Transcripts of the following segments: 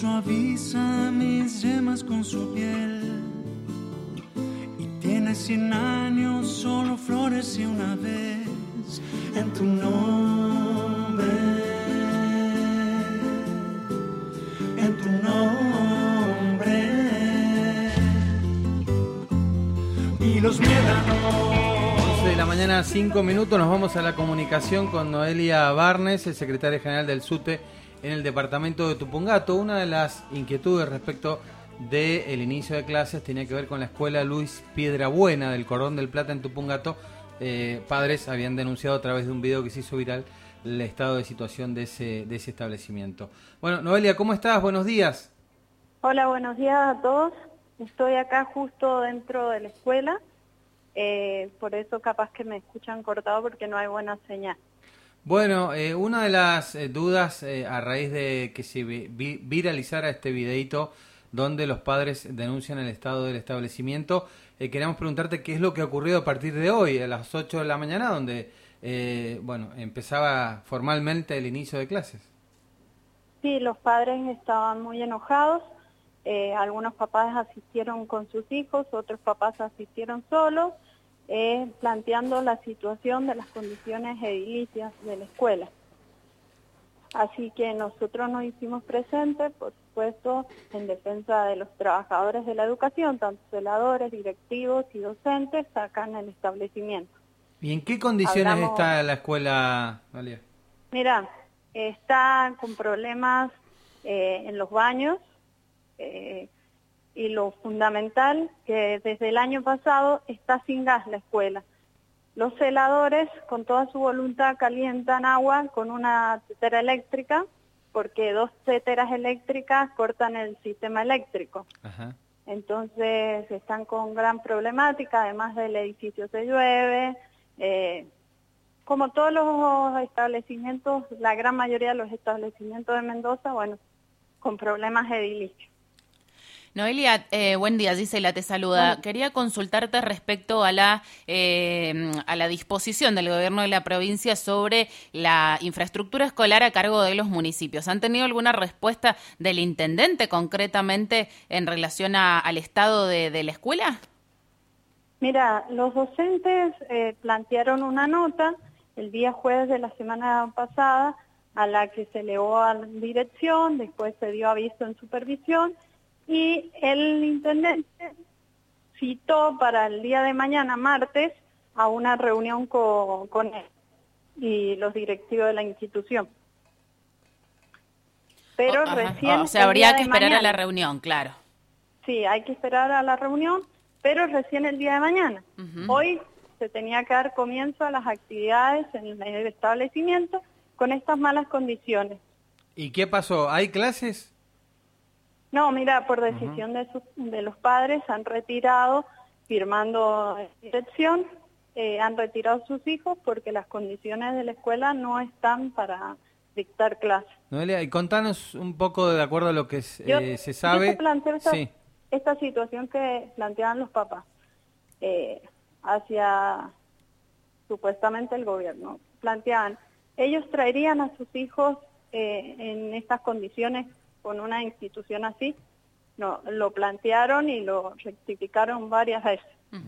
suaviza mis yemas con su piel. Y tiene 100 años, solo floreció una vez en tu nombre. En tu nombre. Y los médanos. De la mañana, 5 minutos, nos vamos a la comunicación con Noelia Barnes, el secretario general del SUTE en el departamento de Tupungato. Una de las inquietudes respecto del inicio de clases tenía que ver con la escuela Luis Piedrabuena del Cordón del Plata en Tupungato. Padres habían denunciado a través de un video que se hizo viral el estado de situación de ese establecimiento. Bueno, Noelia, ¿cómo estás? Buenos días. Hola, buenos días a todos. Estoy acá justo dentro de la escuela, por eso capaz que me escuchan cortado porque no hay buena señal. Bueno, una de las dudas a raíz de que se viralizara este videíto donde los padres denuncian el estado del establecimiento, queríamos preguntarte qué es lo que ha ocurrido a partir de hoy, a las 8 de la mañana, donde empezaba formalmente el inicio de clases. Sí, los padres estaban muy enojados, algunos papás asistieron con sus hijos, otros papás asistieron solos, planteando la situación de las condiciones edilicias de la escuela. Así que nosotros nos hicimos presentes, por supuesto, en defensa de los trabajadores de la educación, tanto celadores, directivos y docentes, acá en el establecimiento. ¿Y en qué condiciones está la escuela, María? Mira, está con problemas en los baños, y lo fundamental, que desde el año pasado está sin gas la escuela. Los celadores, con toda su voluntad, calientan agua con una tetera eléctrica, porque 2 teteras eléctricas cortan el sistema eléctrico. Ajá. Entonces están con gran problemática, además del edificio se llueve. Como todos los establecimientos, la gran mayoría de los establecimientos de Mendoza, bueno, con problemas edilicios. Noelia, buen día, Gisela te saluda. Bueno. Quería consultarte respecto a la disposición del gobierno de la provincia sobre la infraestructura escolar a cargo de los municipios. ¿Han tenido alguna respuesta del intendente concretamente en relación al estado de la escuela? Mira, los docentes plantearon una nota el día jueves de la semana pasada a la que se elevó a la dirección, después se dio aviso en supervisión y el intendente citó para el día de mañana, martes, a una reunión con él y los directivos de la institución. Pero recién... O sea, habría que esperar a la reunión, claro. Sí, hay que esperar a la reunión, pero recién el día de mañana. Hoy se tenía que dar comienzo a las actividades en el establecimiento con estas malas condiciones. ¿Y qué pasó? ¿Hay clases? No, mira, por decisión de los padres han retirado, firmando dirección, han retirado a sus hijos porque las condiciones de la escuela no están para dictar clases. Noelia, y contanos un poco de acuerdo a lo que se sabe. Yo te planteo esta situación que planteaban los papás hacia supuestamente el gobierno. Planteaban, ellos traerían a sus hijos en estas condiciones con una institución así. No, lo plantearon y lo rectificaron varias veces.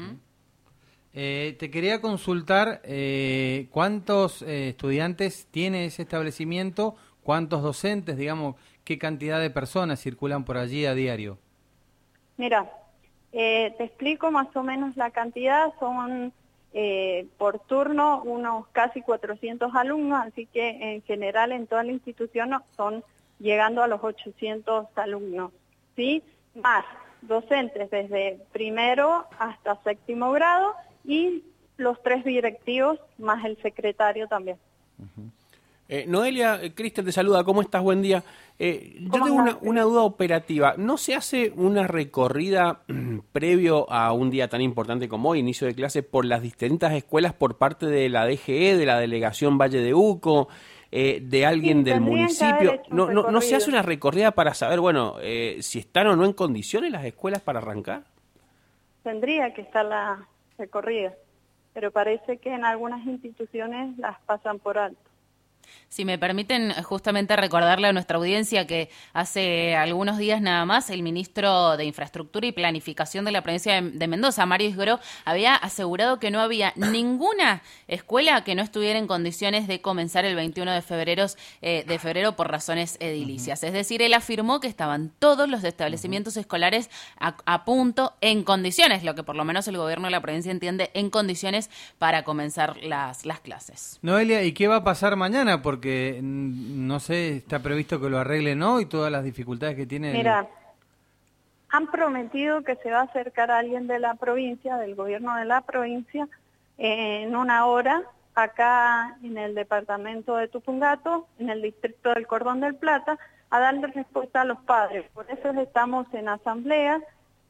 Te quería consultar cuántos estudiantes tiene ese establecimiento, cuántos docentes, digamos, qué cantidad de personas circulan por allí a diario. Mira, te explico más o menos la cantidad, son por turno unos casi 400 alumnos, así que en general en toda la institución son llegando a los 800 alumnos, ¿sí? Más docentes desde primero hasta 7º grado y los 3 directivos más el secretario también. Noelia, Cristian te saluda, ¿cómo estás? Buen día. Yo tengo una duda operativa. ¿No se hace una recorrida previo a un día tan importante como hoy, inicio de clase, por las distintas escuelas por parte de la DGE, de la Delegación Valle de Uco, de alguien del municipio? ¿No se hace una recorrida para saber, bueno, si están o no en condiciones las escuelas para arrancar? Tendría que estar la recorrida, pero parece que en algunas instituciones las pasan por alto. Si me permiten justamente recordarle a nuestra audiencia que hace algunos días nada más el ministro de Infraestructura y Planificación de la provincia de Mendoza, Mario Isgró, había asegurado que no había ninguna escuela que no estuviera en condiciones de comenzar el 21 de febrero por razones edilicias. Es decir, él afirmó que estaban todos los establecimientos escolares a punto, en condiciones, lo que por lo menos el gobierno de la provincia entiende, en condiciones para comenzar las clases. Noelia, ¿y qué va a pasar mañana? Porque, no sé, está previsto que lo arreglen hoy, todas las dificultades que tiene. Mira, han prometido que se va a acercar a alguien de la provincia, del gobierno de la provincia, en una hora, acá en el departamento de Tupungato, en el distrito del Cordón del Plata, a darle respuesta a los padres. Por eso estamos en asamblea,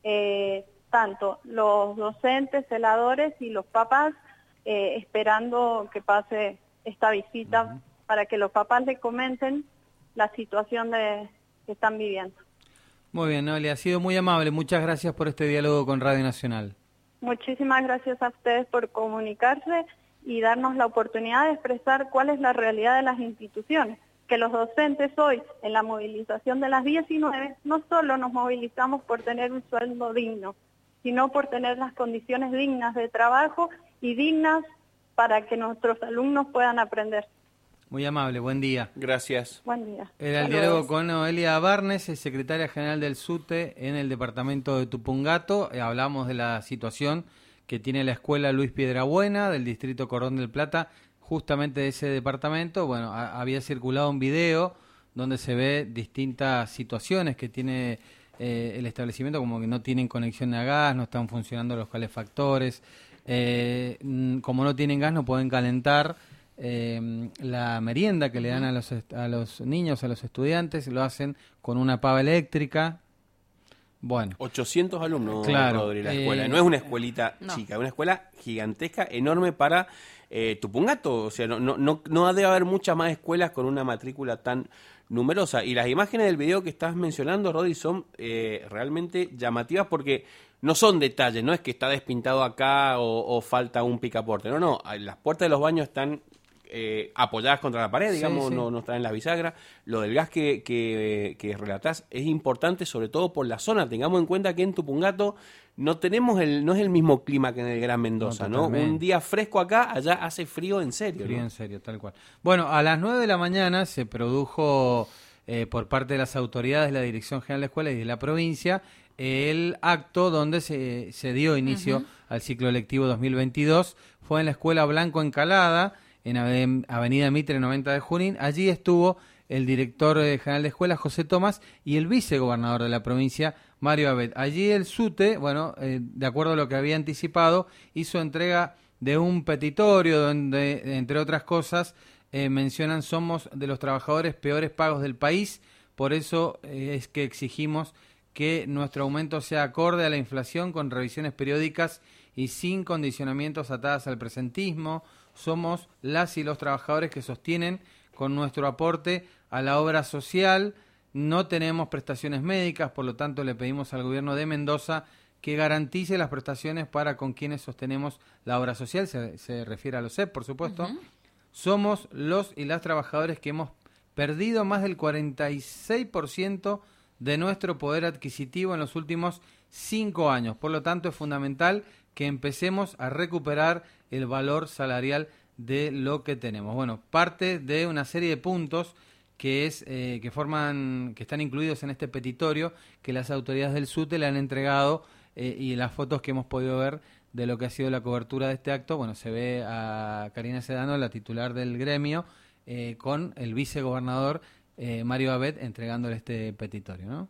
tanto los docentes, celadores y los papás, esperando que pase esta visita para que los papás le comenten la situación que están viviendo. Muy bien, Noelia, ha sido muy amable. Muchas gracias por este diálogo con Radio Nacional. Muchísimas gracias a ustedes por comunicarse y darnos la oportunidad de expresar cuál es la realidad de las instituciones. Que los docentes hoy, en la movilización de las 19, no solo nos movilizamos por tener un sueldo digno, sino por tener las condiciones dignas de trabajo y dignas para que nuestros alumnos puedan aprender. Muy amable, buen día. Gracias. Buen día. Era el diálogo con Noelia Barnes, secretaria general del SUTE en el departamento de Tupungato. Hablamos de la situación que tiene la escuela Luis Piedrabuena del distrito Cordón del Plata, justamente de ese departamento. Bueno, había circulado un video donde se ve distintas situaciones que tiene el establecimiento, como que no tienen conexión a gas, no están funcionando los calefactores, como no tienen gas no pueden calentar la merienda que le dan a los niños, a los estudiantes, lo hacen con una pava eléctrica. Bueno, 800 alumnos, claro, Rodri, la escuela. No es una escuelita chica, es una escuela gigantesca, enorme para Tupungato. O sea, no debe haber muchas más escuelas con una matrícula tan numerosa. Y las imágenes del video que estás mencionando, Rodri, son realmente llamativas porque no son detalles, no es que está despintado acá o falta un picaporte. No, las puertas de los baños están apoyadas contra la pared, digamos, sí. No están en las bisagras. Lo del gas que relatás es importante, sobre todo por la zona. Tengamos en cuenta que en Tupungato no es el mismo clima que en el Gran Mendoza, ¿no? Un día fresco acá, allá hace frío en serio. Frío, ¿no? En serio, tal cual. Bueno, a las 9 de la mañana se produjo por parte de las autoridades de la Dirección General de Escuelas y de la provincia el acto donde se dio inicio al ciclo lectivo 2022. Fue en la Escuela Blanco Encalada, en Avenida Mitre 90 de Junín. Allí estuvo el director general de escuelas, José Tomás, y el vicegobernador de la provincia, Mario Abet. Allí el SUTE, bueno, de acuerdo a lo que había anticipado, hizo entrega de un petitorio donde, entre otras cosas, mencionan: somos de los trabajadores peores pagos del país, por eso es que exigimos que nuestro aumento sea acorde a la inflación, con revisiones periódicas y sin condicionamientos atadas al presentismo. Somos las y los trabajadores que sostienen con nuestro aporte a la obra social. No tenemos prestaciones médicas, por lo tanto le pedimos al gobierno de Mendoza que garantice las prestaciones para con quienes sostenemos la obra social. Se refiere a los CEP, por supuesto. Somos los y las trabajadores que hemos perdido más del 46% de nuestro poder adquisitivo en los últimos 5 años. Por lo tanto, es fundamental que empecemos a recuperar el valor salarial de lo que tenemos. Bueno, parte de una serie de puntos que están incluidos en este petitorio que las autoridades del SUTE le han entregado, y las fotos que hemos podido ver de lo que ha sido la cobertura de este acto. Bueno, se ve a Karina Sedano, la titular del gremio, con el vicegobernador Mario Abet entregándole este petitorio, ¿no?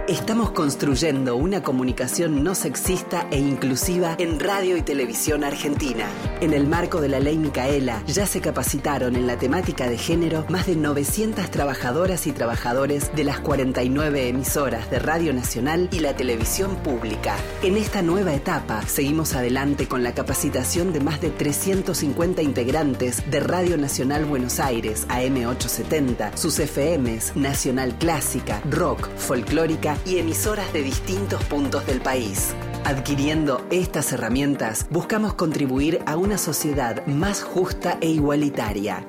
Estamos construyendo una comunicación no sexista e inclusiva en radio y televisión argentina. En el marco de la Ley Micaela, ya se capacitaron en la temática de género más de 900 trabajadoras y trabajadores de las 49 emisoras de Radio Nacional y la televisión pública. En esta nueva etapa, seguimos adelante con la capacitación de más de 350 integrantes de Radio Nacional Buenos Aires, AM870, sus FMs, Nacional Clásica, Rock, Folclórica y emisoras de distintos puntos del país. Adquiriendo estas herramientas, buscamos contribuir a una sociedad más justa e igualitaria.